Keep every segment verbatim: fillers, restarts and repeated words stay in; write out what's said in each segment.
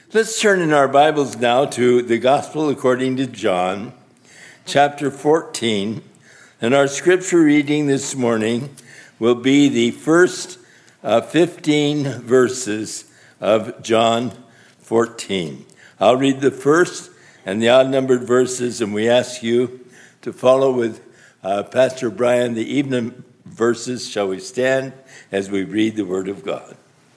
Let's turn in our Bibles now to the Gospel according to John, chapter fourteen. And our scripture reading this morning will be the first uh, fifteen verses of John fourteen. I'll read the first and the odd-numbered verses, and we ask you to follow with uh, Pastor Brian the evening verses. Shall we stand as we read the Word of God?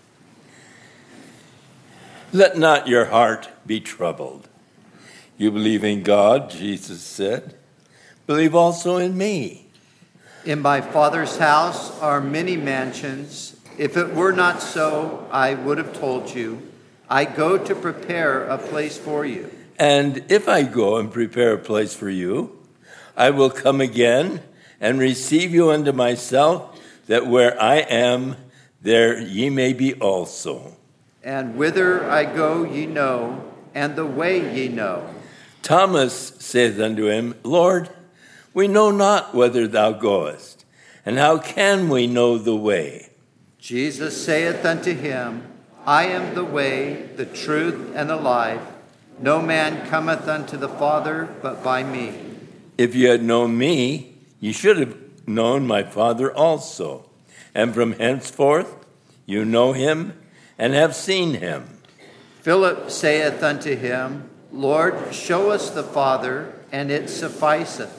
Let not your heart be troubled. You believe in God, Jesus said. Believe also in me. In my Father's house are many mansions. If it were not so, I would have told you. I go to prepare a place for you. And if I go and prepare a place for you, I will come again and receive you unto myself, that where I am, there ye may be also. And whither I go ye know, and the way ye know. Thomas saith unto him, Lord, we know not whither thou goest, and how can we know the way? Jesus saith unto him, I am the way, the truth, and the life. No man cometh unto the Father but by me. If you had known me, you should have known my Father also. And from henceforth you know him, and have seen him. Philip saith unto him, Lord, show us the Father, and it sufficeth.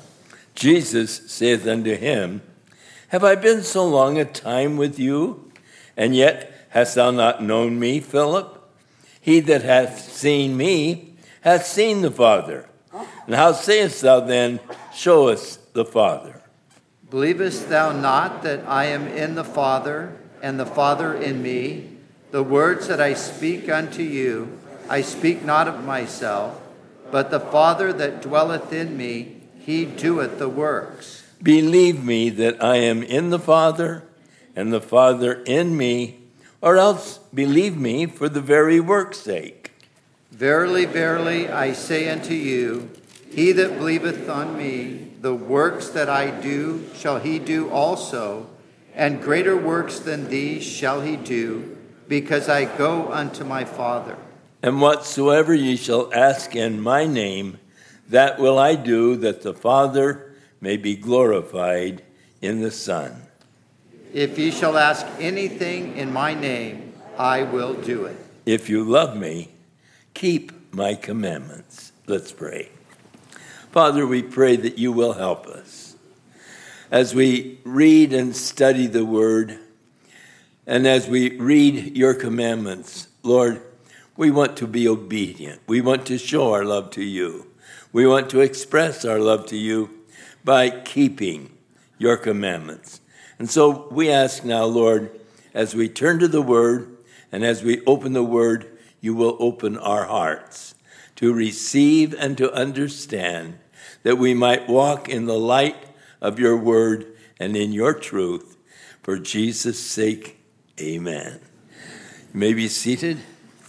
Jesus saith unto him, Have I been so long a time with you, and yet hast thou not known me, Philip? He that hath seen me hath seen the Father. And how sayest thou then, Show us the Father? Believest thou not that I am in the Father, and the Father in me? The words that I speak unto you, I speak not of myself, but the Father that dwelleth in me, he doeth the works. Believe me that I am in the Father, and the Father in me, or else believe me for the very work's sake. Verily, verily, I say unto you, he that believeth on me, the works that I do shall he do also, and greater works than these shall he do, because I go unto my Father. And whatsoever ye shall ask in my name, that will I do, that the Father may be glorified in the Son. If ye shall ask anything in my name, I will do it. If you love me, keep my commandments. Let's pray. Father, we pray that you will help us as we read and study the Word. And as we read your commandments, Lord, we want to be obedient. We want to show our love to you. We want to express our love to you by keeping your commandments. And so we ask now, Lord, as we turn to the Word and as we open the Word, you will open our hearts to receive and to understand, that we might walk in the light of your Word and in your truth. For Jesus' sake, amen. You may be seated.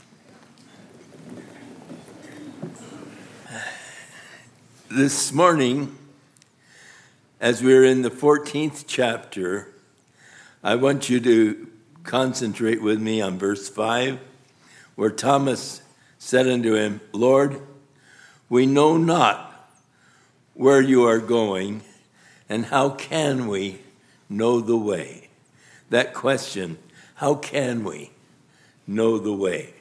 This morning, as we're in the fourteenth chapter, I want you to concentrate with me on verse five, where Thomas said unto him, Lord, we know not where you are going, and how can we know the way? That question, how can we know the way?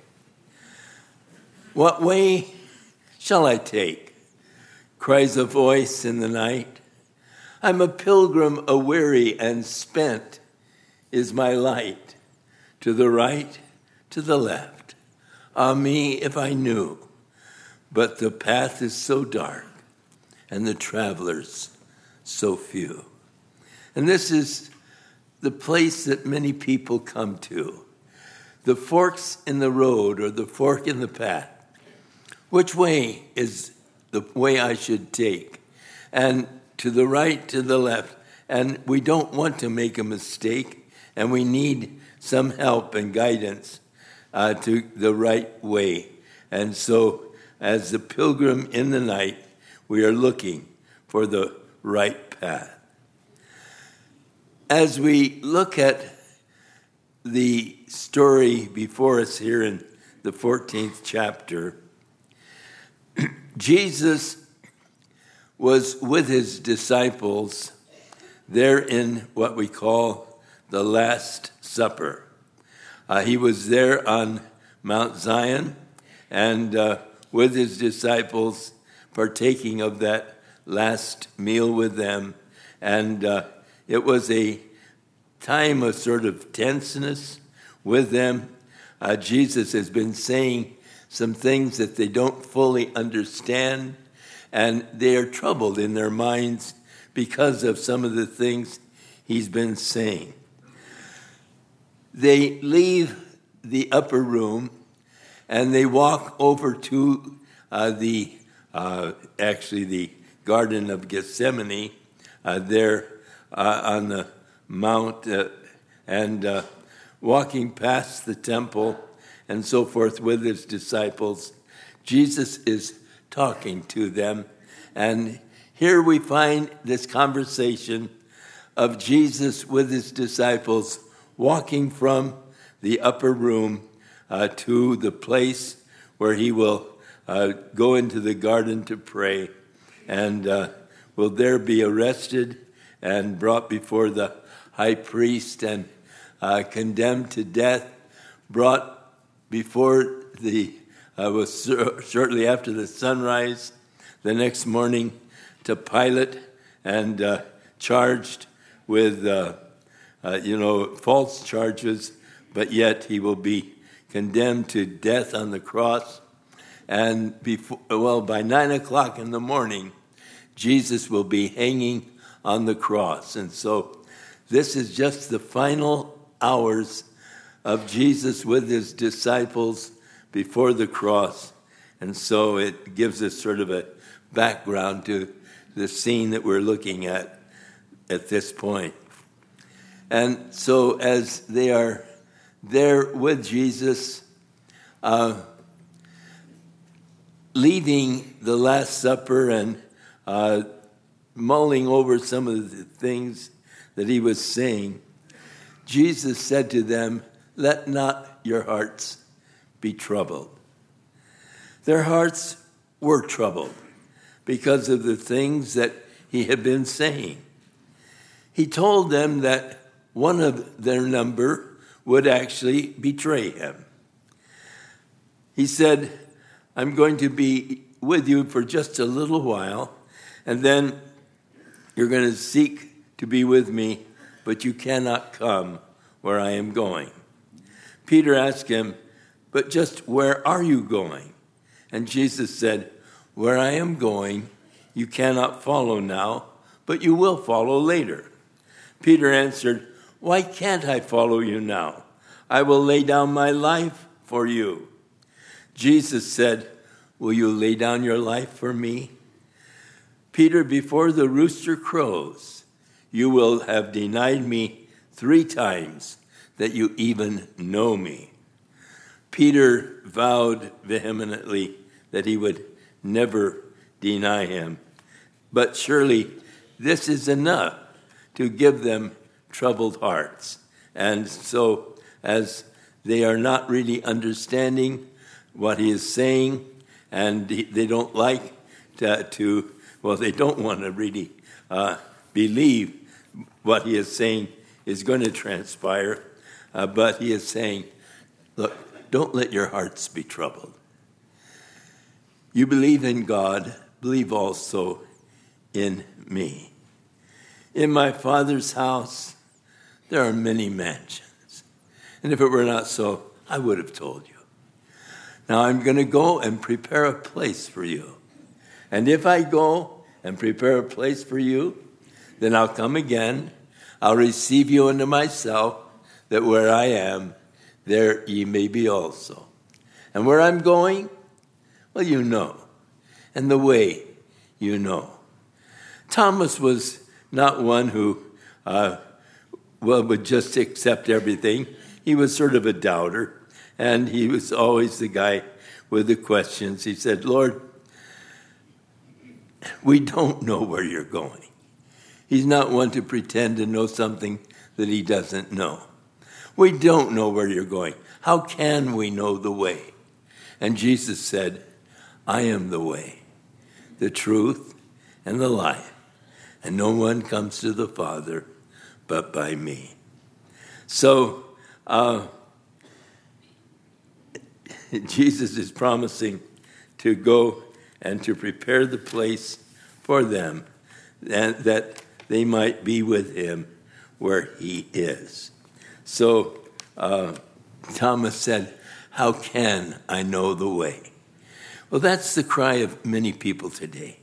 What way shall I take? Cries a voice in the night. I'm a pilgrim, aweary and spent is my light. To the right, to the left. Ah me, if I knew. But the path is so dark, and the travelers so few. And this is the place that many people come to. The forks in the road, or the fork in the path. Which way is the way I should take? And to the right, to the left. And we don't want to make a mistake, and we need some help and guidance uh, to the right way. And so, as the pilgrim in the night, we are looking for the right path. As we look at the story before us here in the fourteenth chapter. Jesus was with his disciples there in what we call the Last Supper. Uh, he was there on Mount Zion and uh, with his disciples partaking of that last meal with them. And uh, it was a time of sort of tenseness with them. Uh, Jesus has been saying some things that they don't fully understand, and they are troubled in their minds because of some of the things he's been saying. They leave the upper room and they walk over to uh, the, uh, actually the Garden of Gethsemane, uh, there uh, on the mount, uh, and uh, walking past the temple and so forth with his disciples. Jesus is talking to them. And here we find this conversation of Jesus with his disciples walking from the upper room uh, to the place where he will uh, go into the garden to pray, and uh, will there be arrested and brought before the high priest and uh, condemned to death, brought before the, uh, was shortly after the sunrise, the next morning to Pilate, and uh, charged with, uh, uh, you know, false charges, but yet he will be condemned to death on the cross. And before, well, by nine o'clock in the morning, Jesus will be hanging on the cross. And so this is just the final hours of Jesus with his disciples before the cross. And so it gives us sort of a background to the scene that we're looking at at this point. And so as they are there with Jesus, uh, leaving the Last Supper and uh, mulling over some of the things that he was saying, Jesus said to them, "Let not your hearts be troubled." Their hearts were troubled because of the things that he had been saying. He told them that one of their number would actually betray him. He said, "I'm going to be with you for just a little while, and then you're going to seek to be with me, but you cannot come where I am going." Peter asked him, "But just where are you going?" And Jesus said, "Where I am going, you cannot follow now, but you will follow later." Peter answered, "Why can't I follow you now? I will lay down my life for you." Jesus said, "Will you lay down your life for me?" "Peter, before the rooster crows, you will have denied me three times that you even know me." Peter vowed vehemently that he would never deny him. But surely this is enough to give them troubled hearts. And so as they are not really understanding what he is saying, and they don't like to, to well, they don't want to really uh, believe what he is saying is going to transpire, uh, but he is saying, look, don't let your hearts be troubled. You believe in God, believe also in me. In my Father's house, there are many mansions. And if it were not so, I would have told you. Now I'm going to go and prepare a place for you. And if I go and prepare a place for you, then I'll come again. I'll receive you unto myself, that where I am, there ye may be also. And where I'm going, well, you know. And the way, you know. Thomas was not one who, uh, well, would just accept everything. He was sort of a doubter, and he was always the guy with the questions. He said, "Lord, we don't know where you're going." He's not one to pretend to know something that he doesn't know. We don't know where you're going. How can we know the way? And Jesus said, I am the way, the truth, and the life, and no one comes to the Father but by me. So, uh, Jesus is promising to go and to prepare the place for them, and that they might be with him where he is. So uh, Thomas said, how can I know the way? Well, that's the cry of many people today.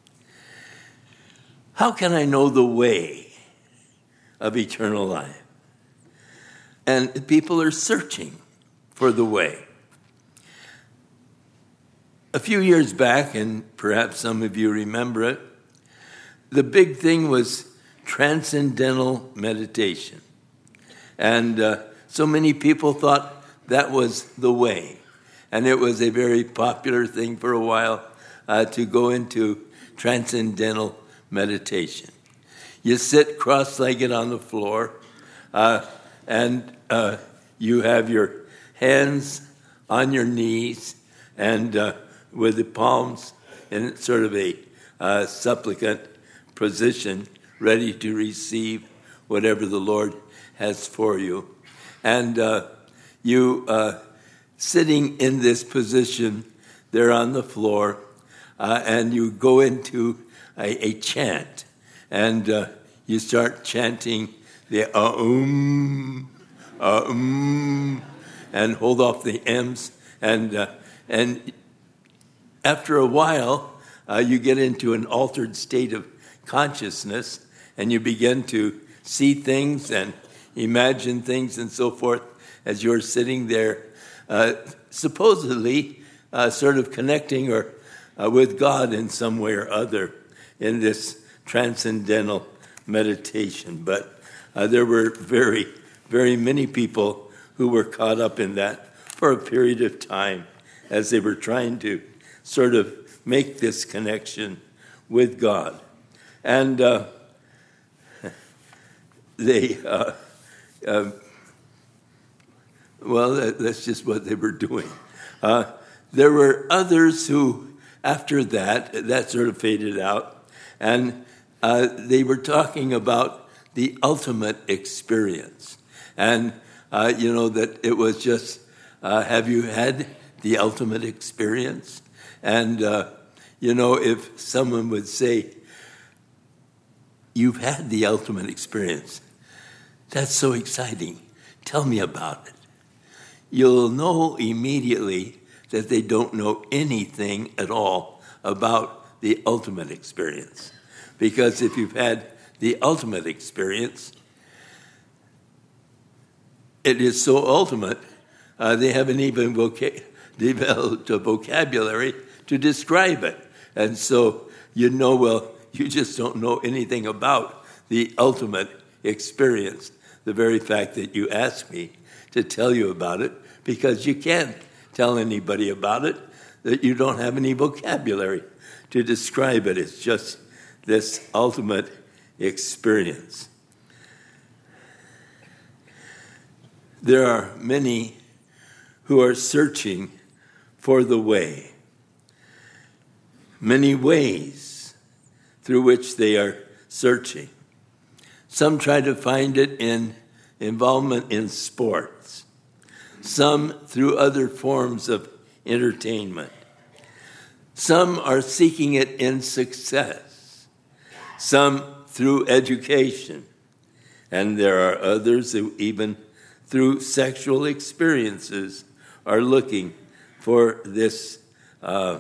How can I know the way of eternal life? And people are searching for the way. A few years back, and perhaps some of you remember it, the big thing was transcendental meditation. And uh, so many people thought that was the way. And it was a very popular thing for a while uh, to go into transcendental meditation. You sit cross-legged on the floor, uh, and uh, you have your hands on your knees, and uh, with the palms in sort of a uh, supplicant position, ready to receive whatever the Lord has for you. And uh, you, uh, sitting in this position there on the floor, uh, and you go into a, a chant, and uh, you start chanting the um, um, and hold off the m's, and uh, and after a while, uh, you get into an altered state of consciousness, and you begin to see things and imagine things and so forth as you're sitting there, uh, supposedly uh, sort of connecting or uh, with God in some way or other in this transcendental meditation. But uh, there were very, very many people who were caught up in that for a period of time as they were trying to sort of make this connection with God. And uh, they, uh, uh, well, that, that's just what they were doing. Uh, there were others who, after that, that sort of faded out, and uh, they were talking about the ultimate experience. And, uh, you know, that it was just, uh, have you had the ultimate experience? And, uh, you know, if someone would say, you've had the ultimate experience, that's so exciting. Tell me about it. You'll know immediately that they don't know anything at all about the ultimate experience. Because if you've had the ultimate experience, it is so ultimate, uh, they haven't even voca- developed a vocabulary to describe it. And so you know, well, you just don't know anything about the ultimate experience. The very fact that you asked me to tell you about it, because you can't tell anybody about it, that you don't have any vocabulary to describe it. It's just this ultimate experience. There are many who are searching for the way, many ways through which they are searching. Some try to find it in involvement in sports, some through other forms of entertainment. Some are seeking it in success, some through education, and there are others who even through sexual experiences are looking for this uh,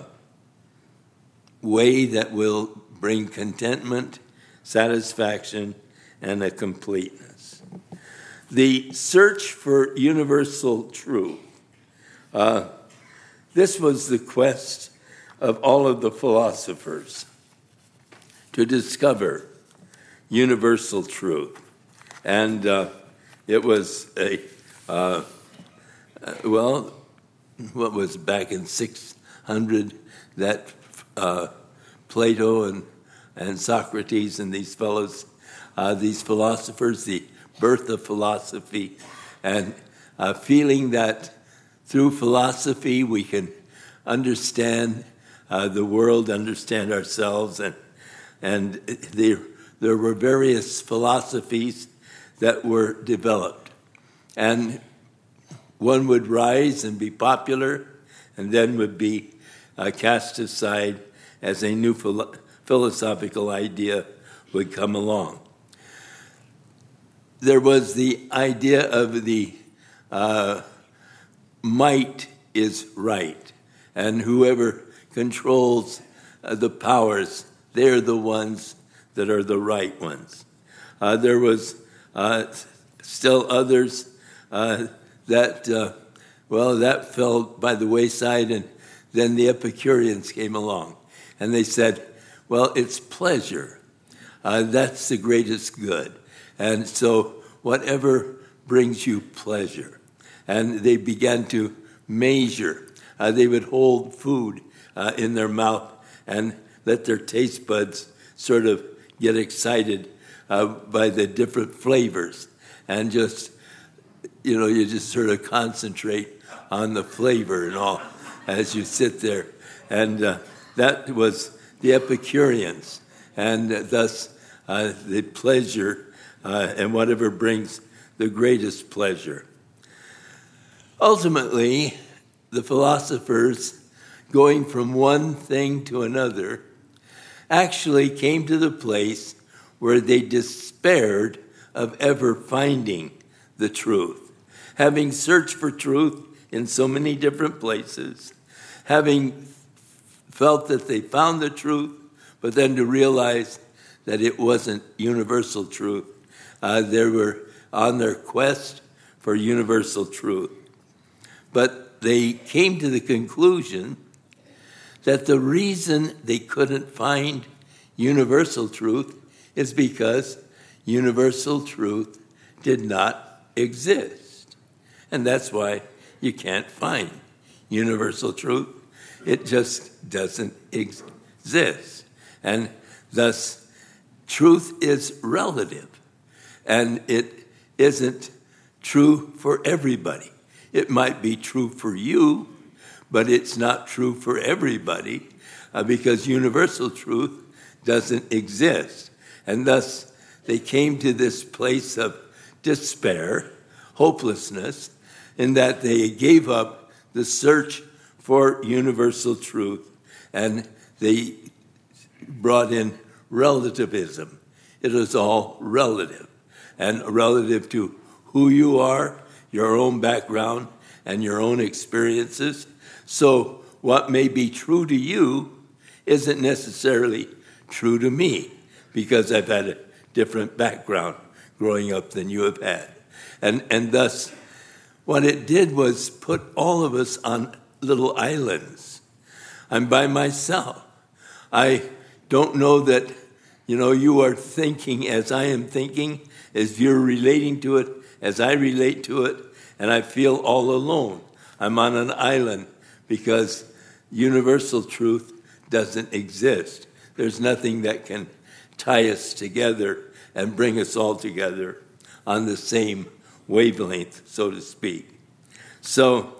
way that will bring contentment, satisfaction, and a completeness. The search for universal truth. Uh, this was the quest of all of the philosophers, to discover universal truth. And uh, it was a, uh, well, what was back in six hundred that uh, Plato and, and Socrates and these fellows, uh, these philosophers, the birth of philosophy, and uh, feeling that through philosophy we can understand uh, the world, understand ourselves, and and there there were various philosophies that were developed, and one would rise and be popular, and then would be uh, cast aside as a new philo- philosophical idea would come along. There was the idea of the uh, might is right, and whoever controls uh, the powers, they're the ones that are the right ones. Uh, there was uh, still others uh, that, uh, well, that fell by the wayside, and then the Epicureans came along, and they said, well, it's pleasure. Uh, that's the greatest good. And so whatever brings you pleasure. And they began to measure. Uh, they would hold food uh, in their mouth and let their taste buds sort of get excited uh, by the different flavors. And just, you know, you just sort of concentrate on the flavor and all as you sit there. And uh, that was the Epicureans. And uh, thus uh, the pleasure uh, and whatever brings the greatest pleasure. Ultimately, the philosophers, going from one thing to another, actually came to the place where they despaired of ever finding the truth. Having searched for truth in so many different places, having felt that they found the truth, but then to realize that it wasn't universal truth. Uh, they were on their quest for universal truth. But they came to the conclusion that the reason they couldn't find universal truth is because universal truth did not exist. And that's why you can't find universal truth. It just doesn't exist. And thus, truth is relative. And it isn't true for everybody. It might be true for you, but it's not true for everybody uh, because universal truth doesn't exist. And thus, they came to this place of despair, hopelessness, in that they gave up the search for universal truth, and they brought in relativism. It is all relative, and relative to who you are, your own background, and your own experiences. So what may be true to you isn't necessarily true to me, because I've had a different background growing up than you have had. And, and thus, what it did was put all of us on little islands. I'm by myself. I don't know that, you know, you are thinking as I am thinking, as you're relating to it, as I relate to it, and I feel all alone. I'm on an island because universal truth doesn't exist. There's nothing that can tie us together and bring us all together on the same wavelength, so to speak. So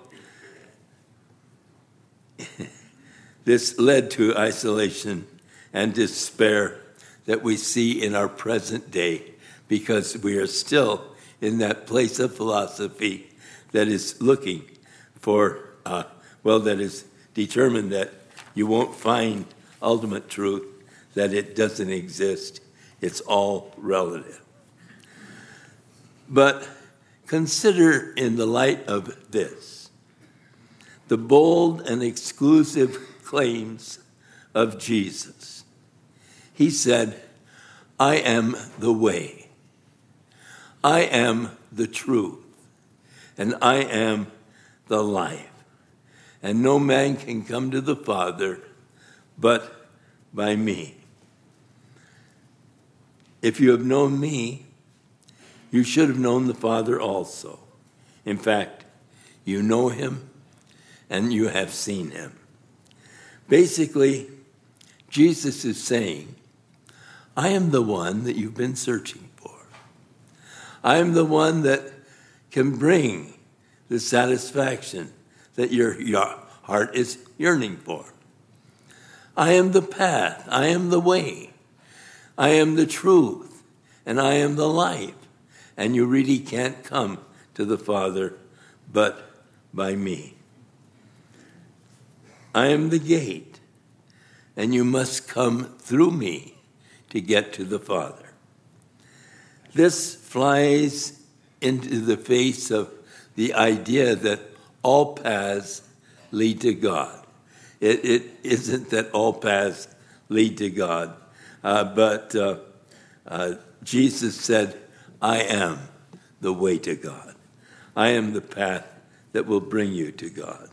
this led to isolation and despair that we see in our present day, because we are still in that place of philosophy that is looking for, uh, well, that is determined that you won't find ultimate truth, that it doesn't exist. It's all relative. But consider in the light of this, the bold and exclusive claims of Jesus. He said, I am the way, I am the truth, and I am the life. And no man can come to the Father but by me. If you have known me, you should have known the Father also. In fact, you know him and you have seen him. Basically, Jesus is saying, I am the one that you've been searching for. I am the one that can bring the satisfaction that your, your heart is yearning for. I am the path, I am the way, I am the truth, and I am the life. And you really can't come to the Father but by me. I am the gate, and you must come through me to get to the Father. This flies into the face of the idea that all paths lead to God. It, it isn't that all paths lead to God, uh, but uh, uh, Jesus said, I am the way to God. I am the path that will bring you to God.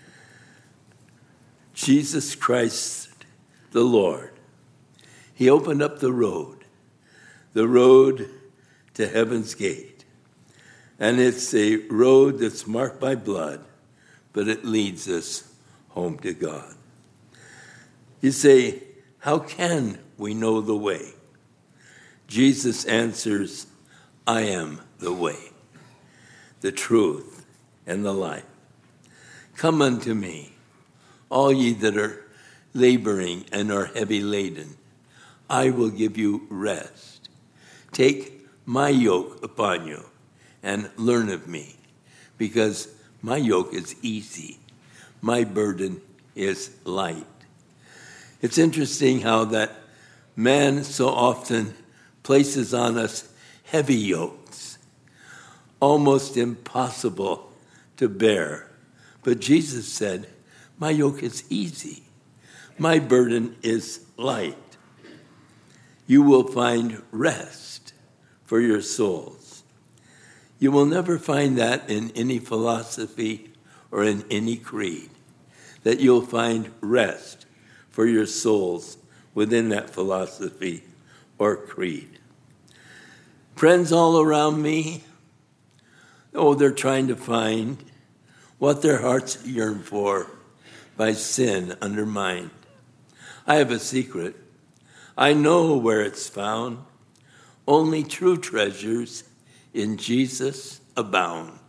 Jesus Christ, the Lord, he opened up the road, the road to heaven's gate. And it's a road that's marked by blood, but it leads us home to God. You say, how can we know the way? Jesus answers, I am the way, the truth, and the life. Come unto me, all ye that are laboring and are heavy laden. I will give you rest. Take my yoke upon you and learn of me, because my yoke is easy. My burden is light. It's interesting how that man so often places on us heavy yokes, almost impossible to bear. But Jesus said, my yoke is easy. My burden is light. You will find rest for your souls. You will never find that in any philosophy or in any creed, that you'll find rest for your souls within that philosophy or creed. Friends all around me, oh, they're trying to find what their hearts yearn for by sin undermined. I have a secret. I know where it's found. Only true treasures in Jesus abound.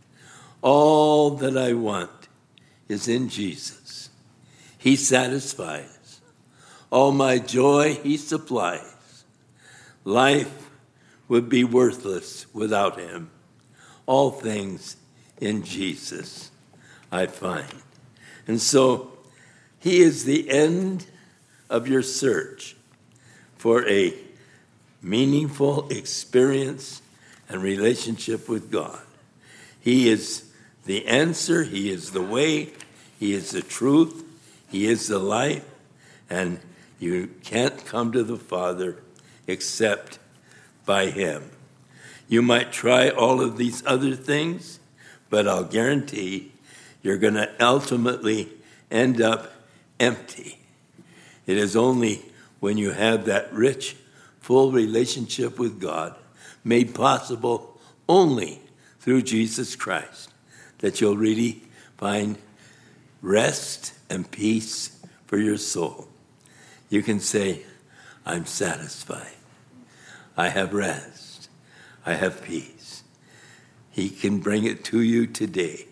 All that I want is in Jesus. He satisfies. All my joy he supplies. Life would be worthless without him. All things in Jesus I find. And so he is the end of your search for a meaningful experience and relationship with God. He is the answer, he is the way, he is the truth, he is the life, and you can't come to the Father except by him. You might try all of these other things, but I'll guarantee you're going to ultimately end up empty. It is only when you have that rich, full relationship with God, made possible only through Jesus Christ, that you'll really find rest and peace for your soul. You can say, I'm satisfied. I have rest. I have peace. He can bring it to you today.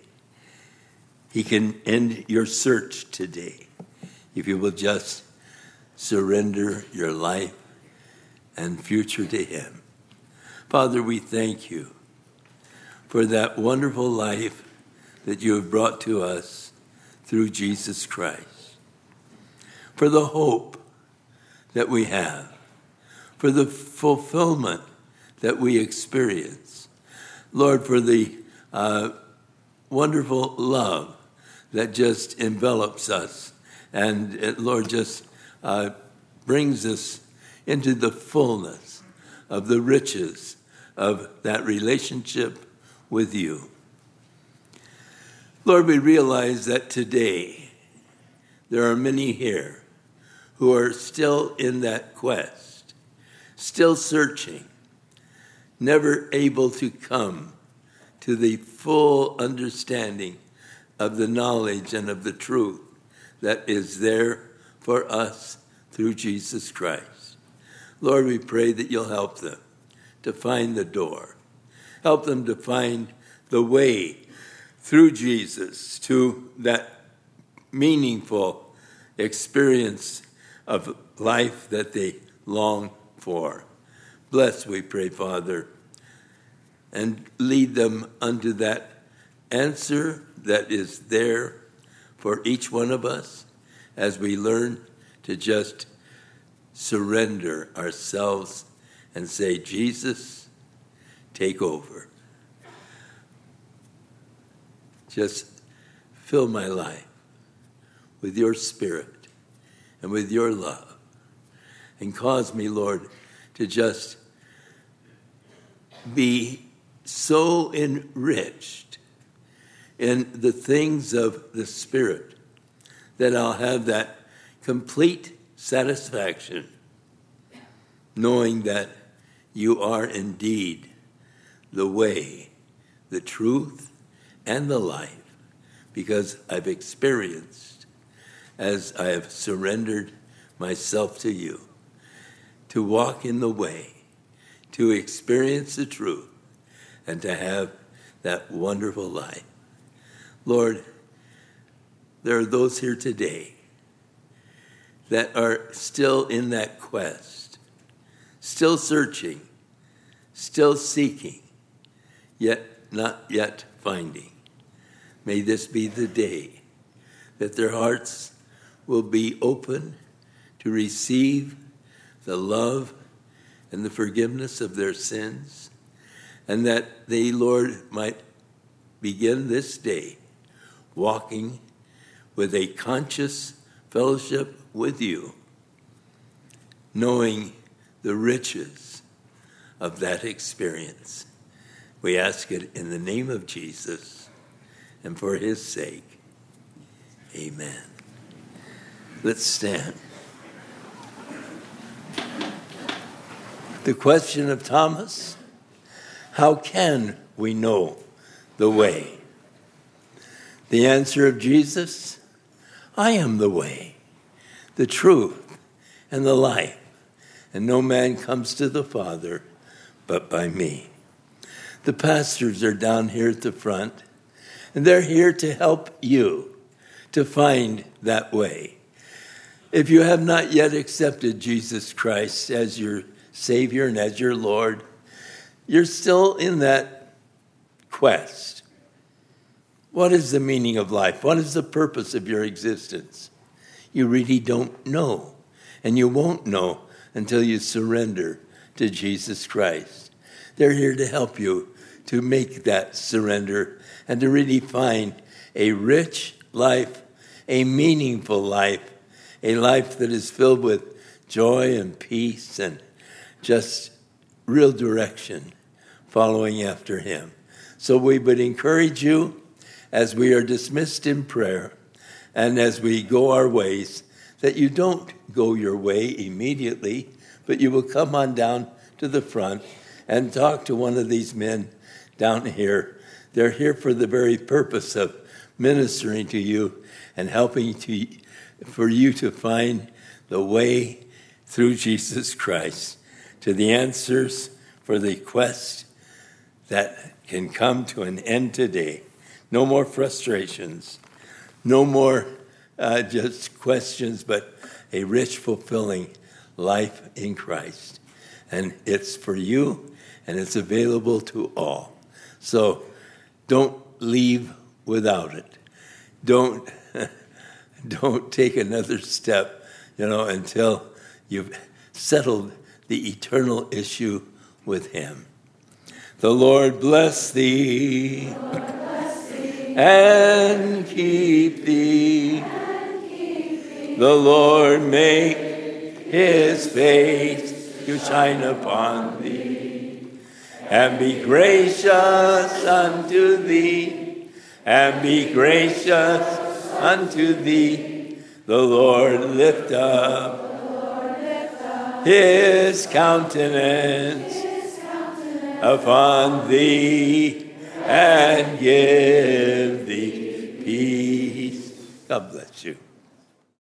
He can end your search today if you will just surrender your life and future to him. Father, we thank you for that wonderful life that you have brought to us through Jesus Christ, for the hope that we have, for the fulfillment that we experience. Lord, for the uh, wonderful love that just envelops us and, it, Lord, just uh, brings us into the fullness of the riches of that relationship with you. Lord, we realize that today there are many here who are still in that quest, still searching, never able to come to the full understanding of the knowledge and of the truth that is there for us through Jesus Christ. Lord, we pray that you'll help them to find the door. Help them to find the way through Jesus to that meaningful experience of life that they long for. Bless, we pray, Father, and lead them unto that answer that is there for each one of us as we learn to just surrender ourselves and say, Jesus, take over. Just fill my life with your spirit and with your love, and cause me, Lord, to just be so enriched in the things of the Spirit that I'll have that complete satisfaction, knowing that you are indeed the way, the truth, and the life, because I've experienced, as I have surrendered myself to you, to walk in the way, to experience the truth, and to have that wonderful life. Lord, there are those here today that are still in that quest, still searching, still seeking, yet not yet finding. May this be the day that their hearts will be open to receive the love and the forgiveness of their sins, and that they, Lord, might begin this day walking with a conscious fellowship with you, knowing the riches of that experience. We ask it in the name of Jesus and for his sake. Amen. Let's stand. The question of Thomas: how can we know the way? The answer of Jesus: I am the way, the truth, and the life, and no man comes to the Father but by me. The pastors are down here at the front, and they're here to help you to find that way. If you have not yet accepted Jesus Christ as your Savior and as your Lord, you're still in that quest. What is the meaning of life? What is the purpose of your existence? You really don't know, and you won't know until you surrender to Jesus Christ. They're here to help you to make that surrender and to really find a rich life, a meaningful life, a life that is filled with joy and peace and just real direction, following after him. So we would encourage you, as we are dismissed in prayer and as we go our ways, that you don't go your way immediately, but you will come on down to the front and talk to one of these men down here. They're here for the very purpose of ministering to you and helping to for you to find the way through Jesus Christ to the answers for the quest that can come to an end today. No more frustrations, no more uh, just questions, but a rich, fulfilling life in Christ. And it's for you, and it's available to all. So don't leave without it. Don't don't take another step, you know, until you've settled the eternal issue with him. The Lord bless thee, Lord bless thee and keep thee. and keep thee. The Lord make his face to shine upon thee, and be gracious unto thee, and be gracious unto thee. The Lord lift up, The Lord lift up his countenance his countenance upon thee, and give thee peace. God bless you.